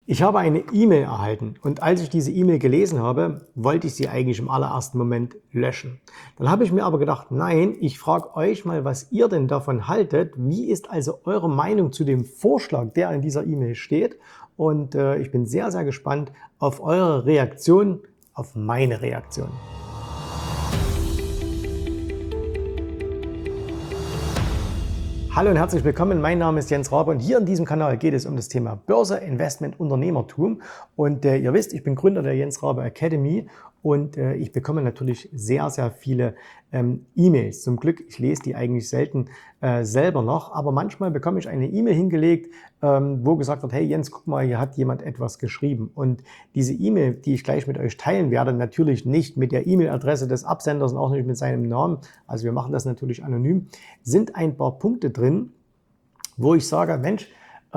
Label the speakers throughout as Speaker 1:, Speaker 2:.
Speaker 1: Ich habe eine E-Mail erhalten und als ich diese E-Mail gelesen habe, wollte ich sie eigentlich im allerersten Moment löschen. Dann habe ich mir aber gedacht, nein, ich frage euch mal, was ihr denn davon haltet. Wie ist also eure Meinung zu dem Vorschlag, der in dieser E-Mail steht? Und ich bin sehr, sehr gespannt auf eure Reaktion, auf meine Reaktion. Hallo und herzlich willkommen, mein Name ist Jens Rabe und hier in diesem Kanal geht es um das Thema Börse, Investment, Unternehmertum. Und ihr wisst, ich bin Gründer der Jens Rabe Academy und ich bekomme natürlich sehr, sehr viele E-Mails. Zum Glück, ich lese die eigentlich selten selber noch, aber manchmal bekomme ich eine E-Mail hingelegt, wo gesagt wird, hey Jens, guck mal, hier hat jemand etwas geschrieben. Und diese E-Mail, die ich gleich mit euch teilen werde, natürlich nicht mit der E-Mail-Adresse des Absenders und auch nicht mit seinem Namen, also wir machen das natürlich anonym, sind ein paar Punkte drin, wo ich sage, Mensch,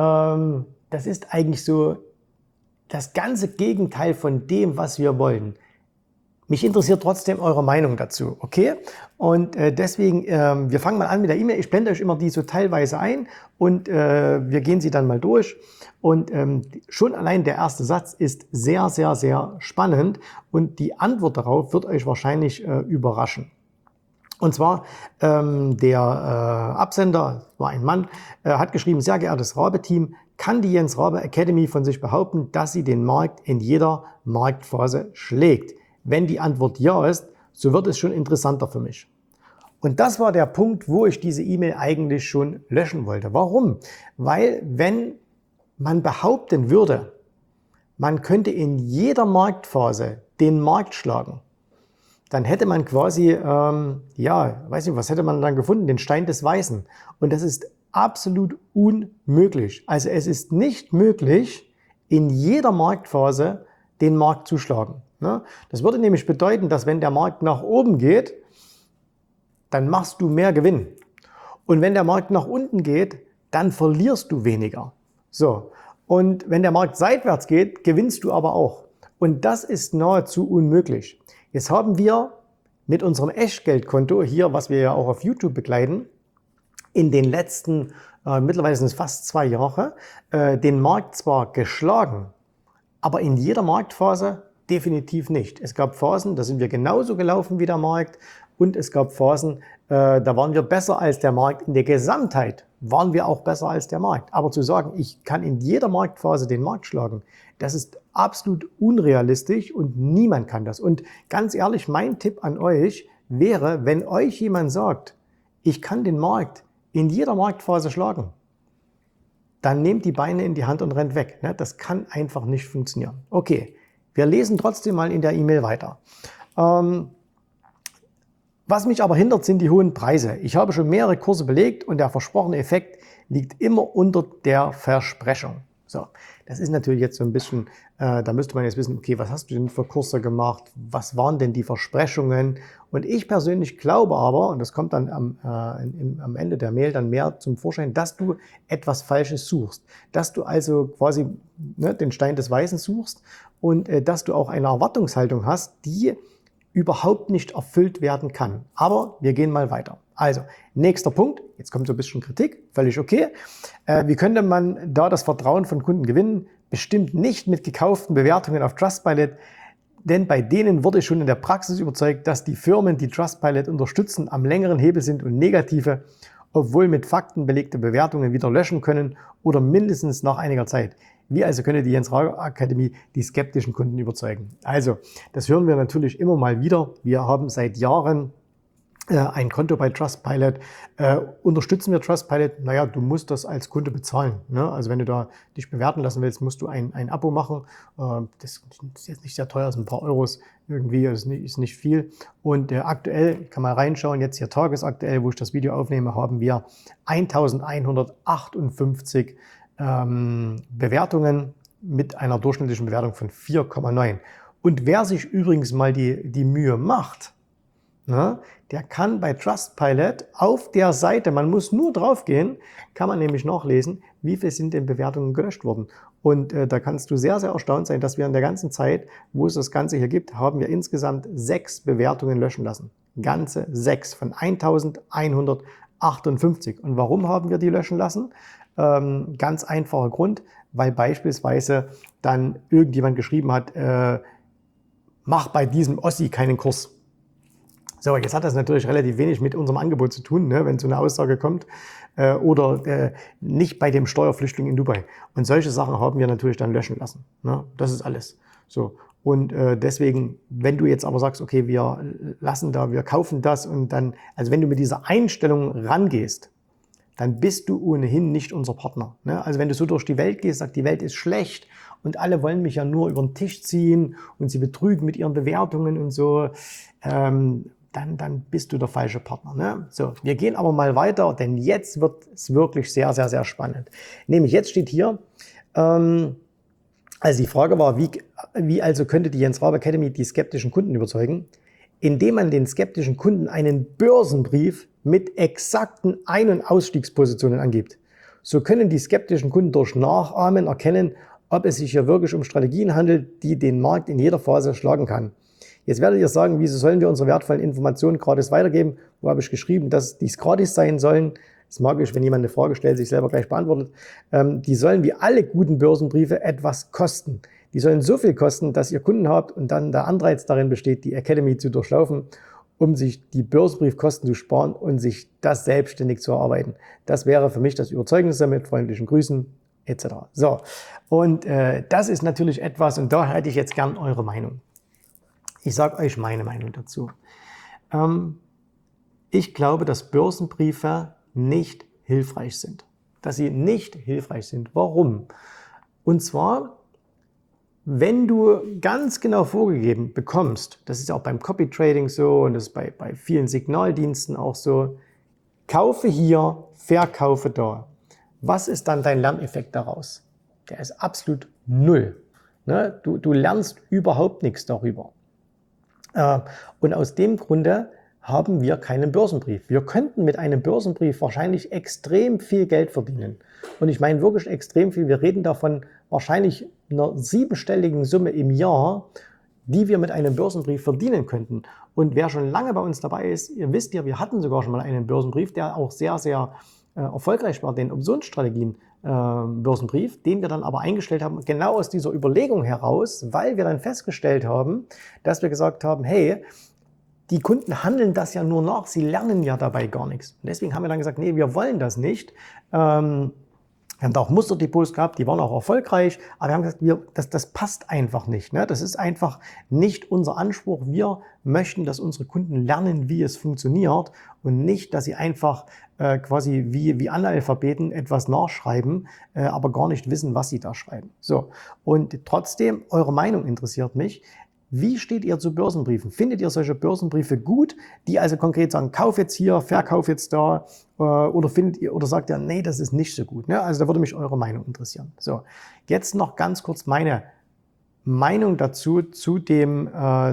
Speaker 1: das ist eigentlich so das ganze Gegenteil von dem, was wir wollen. Mich interessiert trotzdem eure Meinung dazu, okay? Und deswegen, wir fangen mal an mit der E-Mail. Ich blende euch immer die so teilweise ein und wir gehen sie dann mal durch. Und schon allein der erste Satz ist sehr, sehr, sehr spannend und die Antwort darauf wird euch wahrscheinlich überraschen. Und zwar der Absender, war ein Mann, hat geschrieben, sehr geehrtes Rabe-Team, kann die Jens Rabe Academy von sich behaupten, dass sie den Markt in jeder Marktphase schlägt? Wenn die Antwort ja ist, so wird es schon interessanter für mich. Und das war der Punkt, wo ich diese E-Mail eigentlich schon löschen wollte. Warum? Weil wenn man behaupten würde, man könnte in jeder Marktphase den Markt schlagen, dann hätte man quasi, weiß nicht, was hätte man dann gefunden? Den Stein des Weisen. Und das ist absolut unmöglich. Also es ist nicht möglich, in jeder Marktphase den Markt zu schlagen. Das würde nämlich bedeuten, dass wenn der Markt nach oben geht, dann machst du mehr Gewinn. Und wenn der Markt nach unten geht, dann verlierst du weniger. So. Und wenn der Markt seitwärts geht, gewinnst du aber auch. Und das ist nahezu unmöglich. Jetzt haben wir mit unserem Echtgeldkonto hier, was wir ja auch auf YouTube begleiten, in den letzten, mittlerweile sind es fast 2 Jahre, den Markt zwar geschlagen, aber in jeder Marktphase definitiv nicht. Es gab Phasen, da sind wir genauso gelaufen wie der Markt und es gab Phasen, da waren wir besser als der Markt. In der Gesamtheit waren wir auch besser als der Markt. Aber zu sagen, ich kann in jeder Marktphase den Markt schlagen, das ist absolut unrealistisch und niemand kann das. Und ganz ehrlich, mein Tipp an euch wäre, wenn euch jemand sagt, ich kann den Markt in jeder Marktphase schlagen, dann nehmt die Beine in die Hand und rennt weg. Das kann einfach nicht funktionieren. Okay, wir lesen trotzdem mal in der E-Mail weiter. Was mich aber hindert, sind die hohen Preise. Ich habe schon mehrere Kurse belegt und der versprochene Effekt liegt immer unter der Versprechung. So, das ist natürlich jetzt so ein bisschen, da müsste man jetzt wissen, okay, was hast du denn für Kurse gemacht? Was waren denn die Versprechungen? Und ich persönlich glaube aber, und das kommt dann am Ende der Mail dann mehr zum Vorschein, dass du etwas Falsches suchst. Dass du also quasi den Stein des Weisen suchst und dass du auch eine Erwartungshaltung hast, die überhaupt nicht erfüllt werden kann. Aber wir gehen mal weiter. Also, nächster Punkt, jetzt kommt so ein bisschen Kritik, völlig okay. Wie könnte man da das Vertrauen von Kunden gewinnen? Bestimmt nicht mit gekauften Bewertungen auf Trustpilot, denn bei denen wurde ich schon in der Praxis überzeugt, dass die Firmen, die Trustpilot unterstützen, am längeren Hebel sind und negative, obwohl mit Fakten belegte Bewertungen wieder löschen können oder mindestens nach einiger Zeit. Wie also könnte die Jens Rabe Akademie die skeptischen Kunden überzeugen? Also, das hören wir natürlich immer mal wieder. Wir haben seit Jahren ein Konto bei Trustpilot. Unterstützen wir Trustpilot? Naja, du musst das als Kunde bezahlen. Also wenn du da dich bewerten lassen willst, musst du ein Abo machen. Das ist jetzt nicht sehr teuer, das sind ein paar Euros irgendwie, das ist nicht viel. Und aktuell, ich kann mal reinschauen, jetzt hier tagesaktuell, wo ich das Video aufnehme, haben wir 1158 Bewertungen mit einer durchschnittlichen Bewertung von 4,9. Und wer sich übrigens mal die Mühe macht, der kann bei Trustpilot auf der Seite, man muss nur drauf gehen, kann man nämlich nachlesen, wie viel sind denn Bewertungen gelöscht worden. Und da kannst du sehr, sehr erstaunt sein, dass wir in der ganzen Zeit, wo es das Ganze hier gibt, haben wir insgesamt 6 Bewertungen löschen lassen. Ganze 6 von 1158. Und warum haben wir die löschen lassen? Ganz einfacher Grund, weil beispielsweise dann irgendjemand geschrieben hat, mach bei diesem Ossi keinen Kurs. So, jetzt hat das natürlich relativ wenig mit unserem Angebot zu tun, ne, wenn so eine Aussage kommt. Oder nicht bei dem Steuerflüchtling in Dubai. Und solche Sachen haben wir natürlich dann löschen lassen. Ne? Das ist alles. So. Und deswegen, wenn du jetzt aber sagst, okay, wir lassen da, wir kaufen das und dann, also wenn du mit dieser Einstellung rangehst, dann bist du ohnehin nicht unser Partner. Ne? Also wenn du so durch die Welt gehst, sagst, die Welt ist schlecht und alle wollen mich ja nur über den Tisch ziehen und sie betrügen mit ihren Bewertungen und so, dann bist du der falsche Partner. Ne? So, wir gehen aber mal weiter, denn jetzt wird es wirklich sehr, sehr, sehr spannend. Nämlich jetzt steht hier, also die Frage war, wie also könnte die Jens Rabe Academy die skeptischen Kunden überzeugen? Indem man den skeptischen Kunden einen Börsenbrief mit exakten Ein- und Ausstiegspositionen angibt. So können die skeptischen Kunden durch Nachahmen erkennen, ob es sich hier wirklich um Strategien handelt, die den Markt in jeder Phase schlagen kann. Jetzt werdet ihr sagen, wieso sollen wir unsere wertvollen Informationen gratis weitergeben? Wo habe ich geschrieben, dass dies gratis sein sollen? Das mag ich, wenn jemand eine Frage stellt, sich selber gleich beantwortet. Die sollen wie alle guten Börsenbriefe etwas kosten. Die sollen so viel kosten, dass ihr Kunden habt und dann der Anreiz darin besteht, die Academy zu durchlaufen, um sich die Börsenbriefkosten zu sparen und sich das selbstständig zu erarbeiten. Das wäre für mich das Überzeugnis mit freundlichen Grüßen etc. So, und das ist natürlich etwas, und da hätte ich jetzt gern eure Meinung. Ich sage euch meine Meinung dazu. Ich glaube, dass Börsenbriefe nicht hilfreich sind. Dass sie nicht hilfreich sind. Warum? Und zwar, wenn du ganz genau vorgegeben bekommst, das ist auch beim Copy Trading so und das ist bei vielen Signaldiensten auch so, kaufe hier, verkaufe da. Was ist dann dein Lerneffekt daraus? Der ist absolut null. Ne? Du lernst überhaupt nichts darüber. Und aus dem Grunde haben wir keinen Börsenbrief. Wir könnten mit einem Börsenbrief wahrscheinlich extrem viel Geld verdienen. Und ich meine wirklich extrem viel. Wir reden davon wahrscheinlich einer 7-stelligen Summe im Jahr, die wir mit einem Börsenbrief verdienen könnten. Und wer schon lange bei uns dabei ist, ihr wisst ja, wir hatten sogar schon mal einen Börsenbrief, der auch sehr, sehr erfolgreich war, den Optionsstrategien Börsenbrief, den wir dann aber eingestellt haben, genau aus dieser Überlegung heraus, weil wir dann festgestellt haben, dass wir gesagt haben, hey, die Kunden handeln das ja nur nach, sie lernen ja dabei gar nichts. Und deswegen haben wir dann gesagt, nee, wir wollen das nicht. Wir haben da auch Musterdepots gehabt, die waren auch erfolgreich, aber wir haben gesagt, das passt einfach nicht. Ne? Das ist einfach nicht unser Anspruch. Wir möchten, dass unsere Kunden lernen, wie es funktioniert und nicht, dass sie einfach quasi wie Analphabeten etwas nachschreiben, aber gar nicht wissen, was sie da schreiben. So, und trotzdem, eure Meinung interessiert mich. Wie steht ihr zu Börsenbriefen? Findet ihr solche Börsenbriefe gut, die also konkret sagen, kauf jetzt hier, verkauf jetzt da, oder sagt ihr, nee, das ist nicht so gut? Ne? Also da würde mich eure Meinung interessieren. So, jetzt noch ganz kurz meine Meinung dazu zu dem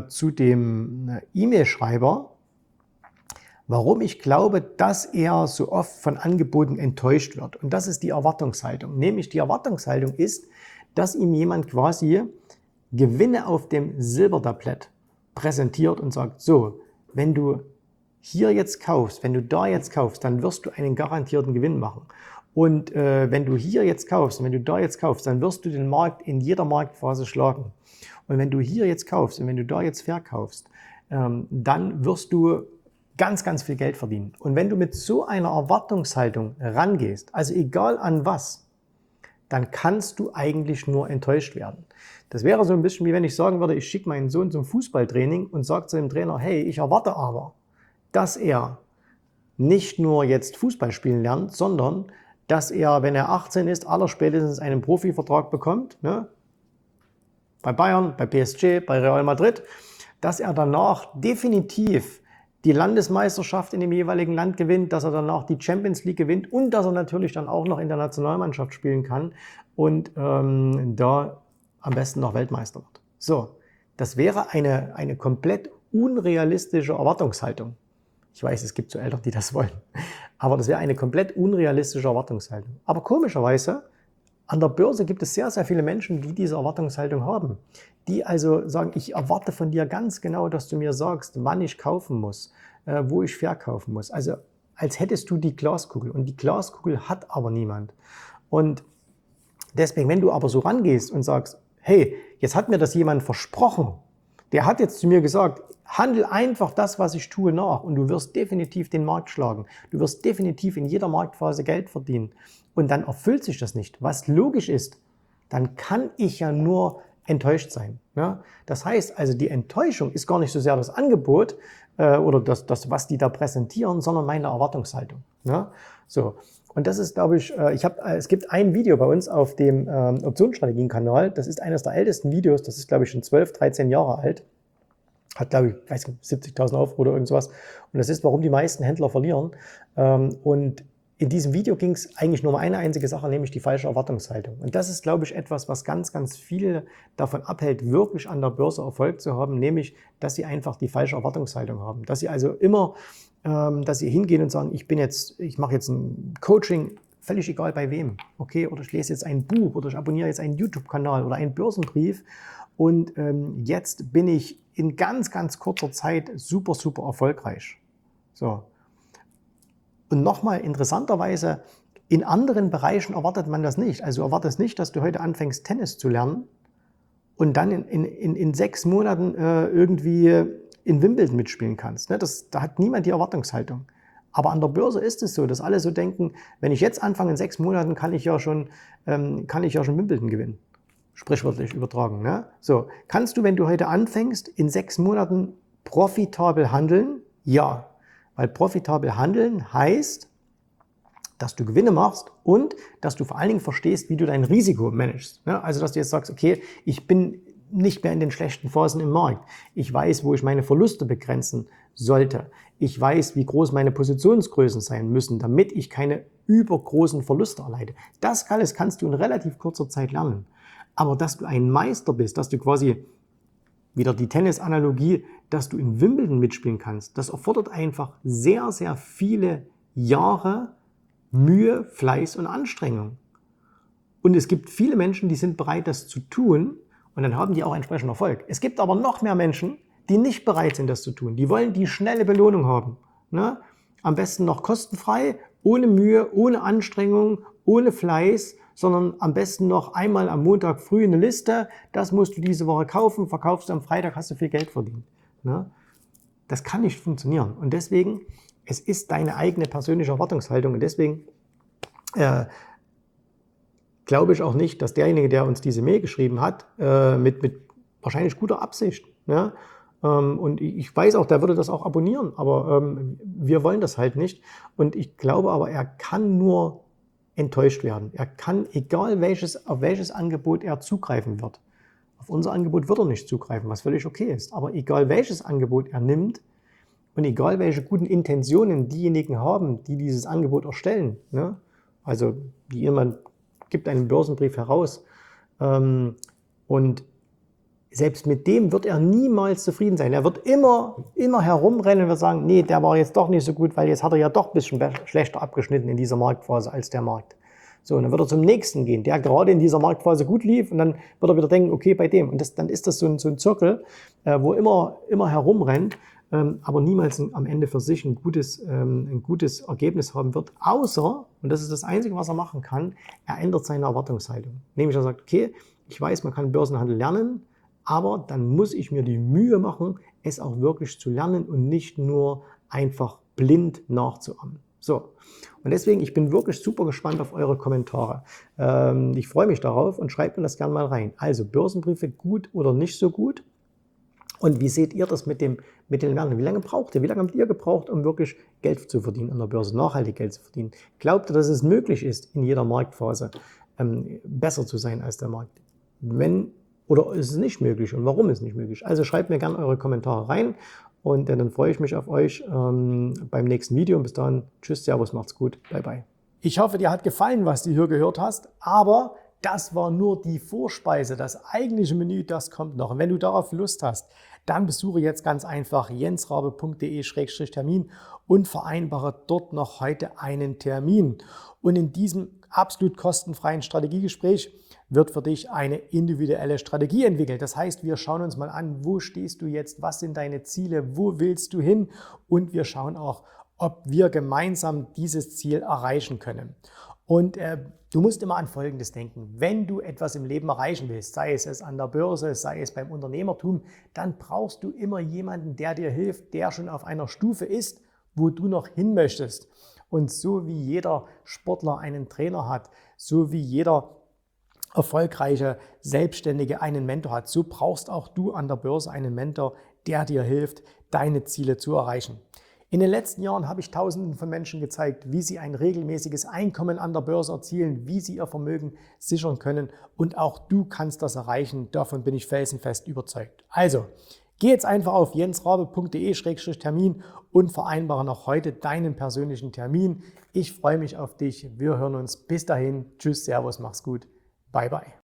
Speaker 1: E-Mail-Schreiber, warum ich glaube, dass er so oft von Angeboten enttäuscht wird. Und das ist die Erwartungshaltung. Nämlich die Erwartungshaltung ist, dass ihm jemand quasi Gewinne auf dem Silbertablett präsentiert und sagt, so, wenn du hier jetzt kaufst, wenn du da jetzt kaufst, dann wirst du einen garantierten Gewinn machen. Und wenn du hier jetzt kaufst und wenn du da jetzt kaufst, dann wirst du den Markt in jeder Marktphase schlagen. Und wenn du hier jetzt kaufst und wenn du da jetzt verkaufst, dann wirst du ganz, ganz viel Geld verdienen. Und wenn du mit so einer Erwartungshaltung rangehst, also egal an was, dann kannst du eigentlich nur enttäuscht werden. Das wäre so ein bisschen wie wenn ich sagen würde, ich schicke meinen Sohn zum Fußballtraining und sage zu dem Trainer, hey, ich erwarte aber, dass er nicht nur jetzt Fußball spielen lernt, sondern dass er, wenn er 18 ist, allerspätestens einen Profivertrag bekommt, ne? Bei Bayern, bei PSG, bei Real Madrid, dass er danach definitiv die Landesmeisterschaft in dem jeweiligen Land gewinnt, dass er danach die Champions League gewinnt und dass er natürlich dann auch noch in der Nationalmannschaft spielen kann und da am besten noch Weltmeister wird. So, das wäre eine komplett unrealistische Erwartungshaltung. Ich weiß, es gibt so Eltern, die das wollen, aber das wäre eine komplett unrealistische Erwartungshaltung. Aber komischerweise, an der Börse gibt es sehr, sehr viele Menschen, die diese Erwartungshaltung haben. Die also sagen, ich erwarte von dir ganz genau, dass du mir sagst, wann ich kaufen muss, wo ich verkaufen muss. Also als hättest du die Glaskugel. Und die Glaskugel hat aber niemand. Und Deswegen, wenn du aber so rangehst und sagst, hey, jetzt hat mir das jemand versprochen, der hat jetzt zu mir gesagt, handel einfach das, was ich tue, nach und du wirst definitiv den Markt schlagen. Du wirst definitiv in jeder Marktphase Geld verdienen. Und dann erfüllt sich das nicht, was logisch ist, dann kann ich ja nur enttäuscht sein. Ja? Das heißt also, die Enttäuschung ist gar nicht so sehr das Angebot oder das, was die da präsentieren, sondern meine Erwartungshaltung. Ja? So. Und das ist, glaube ich, es gibt ein Video bei uns auf dem Optionsstrategien-Kanal. Das ist eines der ältesten Videos. Das ist, glaube ich, schon 12, 13 Jahre alt. Hat, glaube ich, 70.000 Aufrufe oder irgendwas. Und das ist, warum die meisten Händler verlieren. Und in diesem Video ging es eigentlich nur um eine einzige Sache, nämlich die falsche Erwartungshaltung. Und das ist, glaube ich, etwas, was ganz, ganz viele davon abhält, wirklich an der Börse Erfolg zu haben, nämlich, dass sie einfach die falsche Erwartungshaltung haben. Dass sie also immer, dass sie hingehen und sagen, ich mache jetzt ein Coaching, völlig egal bei wem, okay, oder ich lese jetzt ein Buch oder ich abonniere jetzt einen YouTube-Kanal oder einen Börsenbrief und jetzt bin ich in ganz, ganz kurzer Zeit super, super erfolgreich. So. Und nochmal interessanterweise, in anderen Bereichen erwartet man das nicht. Also erwartet es nicht, dass du heute anfängst, Tennis zu lernen und dann in 6 Monaten irgendwie in Wimbledon mitspielen kannst. Da hat niemand die Erwartungshaltung. Aber an der Börse ist es so, dass alle so denken, wenn ich jetzt anfange, in 6 Monaten kann ich ja schon Wimbledon gewinnen. Sprichwörtlich übertragen. Ne? So, kannst du, wenn du heute anfängst, in 6 Monaten profitabel handeln? Ja. Weil profitabel handeln heißt, dass du Gewinne machst und dass du vor allen Dingen verstehst, wie du dein Risiko managst. Also, dass du jetzt sagst, okay, ich bin nicht mehr in den schlechten Phasen im Markt. Ich weiß, wo ich meine Verluste begrenzen sollte. Ich weiß, wie groß meine Positionsgrößen sein müssen, damit ich keine übergroßen Verluste erleide. Das alles kannst du in relativ kurzer Zeit lernen. Aber dass du ein Meister bist, dass du quasi wieder die Tennis-Analogie, dass du in Wimbledon mitspielen kannst, das erfordert einfach sehr, sehr viele Jahre Mühe, Fleiß und Anstrengung. Und es gibt viele Menschen, die sind bereit, das zu tun und dann haben die auch entsprechend Erfolg. Es gibt aber noch mehr Menschen, die nicht bereit sind, das zu tun. Die wollen die schnelle Belohnung haben. Ne? Am besten noch kostenfrei, ohne Mühe, ohne Anstrengung, ohne Fleiß, sondern am besten noch einmal am Montag früh eine Liste, das musst du diese Woche kaufen, verkaufst du am Freitag, hast du viel Geld verdient. Ne? Das kann nicht funktionieren. Und deswegen, es ist deine eigene persönliche Erwartungshaltung. Und deswegen glaube ich auch nicht, dass derjenige, der uns diese Mail geschrieben hat, mit wahrscheinlich guter Absicht, ne? Und ich weiß auch, der würde das auch abonnieren, aber wir wollen das halt nicht. Und ich glaube aber, er kann nur enttäuscht werden. Er kann, egal auf welches Angebot er zugreifen wird, auf unser Angebot wird er nicht zugreifen, was völlig okay ist. Aber egal welches Angebot er nimmt und egal welche guten Intentionen diejenigen haben, die dieses Angebot erstellen, ne? Also jemand gibt einen Börsenbrief heraus und selbst mit dem wird er niemals zufrieden sein. Er wird immer herumrennen und wird sagen, nee, der war jetzt doch nicht so gut, weil jetzt hat er ja doch ein bisschen schlechter abgeschnitten in dieser Marktphase als der Markt. So, und dann wird er zum nächsten gehen, der gerade in dieser Marktphase gut lief und dann wird er wieder denken, okay, bei dem. Und dann ist das so ein Zirkel, wo immer herumrennt, aber niemals am Ende für sich ein gutes Ergebnis haben wird, außer, und das ist das Einzige, was er machen kann, er ändert seine Erwartungshaltung. Nämlich er sagt, okay, ich weiß, man kann Börsenhandel lernen, aber dann muss ich mir die Mühe machen, es auch wirklich zu lernen und nicht nur einfach blind nachzuahmen. So, und deswegen, ich bin wirklich super gespannt auf eure Kommentare. Ich freue mich darauf und schreibt mir das gerne mal rein. Also Börsenbriefe gut oder nicht so gut? Und wie seht ihr das mit dem Lernen? Wie lange braucht ihr? Wie lange habt ihr gebraucht, um wirklich Geld zu verdienen an der Börse, nachhaltig Geld zu verdienen? Glaubt ihr, dass es möglich ist, in jeder Marktphase besser zu sein als der Markt? Oder ist es nicht möglich und warum ist es nicht möglich? Also schreibt mir gerne eure Kommentare rein und dann freue ich mich auf euch beim nächsten Video. Und bis dahin, tschüss, servus, macht's gut, bye bye. Ich hoffe, dir hat gefallen, was du hier gehört hast, aber das war nur die Vorspeise. Das eigentliche Menü, das kommt noch. Und wenn du darauf Lust hast, dann besuche jetzt ganz einfach jensrabe.de/Termin und vereinbare dort noch heute einen Termin. Und in diesem absolut kostenfreien Strategiegespräch wird für dich eine individuelle Strategie entwickelt. Das heißt, wir schauen uns mal an, wo stehst du jetzt, was sind deine Ziele, wo willst du hin und wir schauen auch, ob wir gemeinsam dieses Ziel erreichen können. Und du musst immer an Folgendes denken. Wenn du etwas im Leben erreichen willst, sei es an der Börse, sei es beim Unternehmertum, dann brauchst du immer jemanden, der dir hilft, der schon auf einer Stufe ist, wo du noch hin möchtest. Und so wie jeder Sportler einen Trainer hat, so wie jeder erfolgreiche Selbstständige einen Mentor hat, so brauchst auch du an der Börse einen Mentor, der dir hilft, deine Ziele zu erreichen. In den letzten Jahren habe ich Tausenden von Menschen gezeigt, wie sie ein regelmäßiges Einkommen an der Börse erzielen, wie sie ihr Vermögen sichern können, und auch du kannst das erreichen. Davon bin ich felsenfest überzeugt. Also, geh jetzt einfach auf jensrabe.de/Termin und vereinbare noch heute deinen persönlichen Termin. Ich freue mich auf dich. Wir hören uns. Bis dahin. Tschüss, Servus, mach's gut. Bye, bye.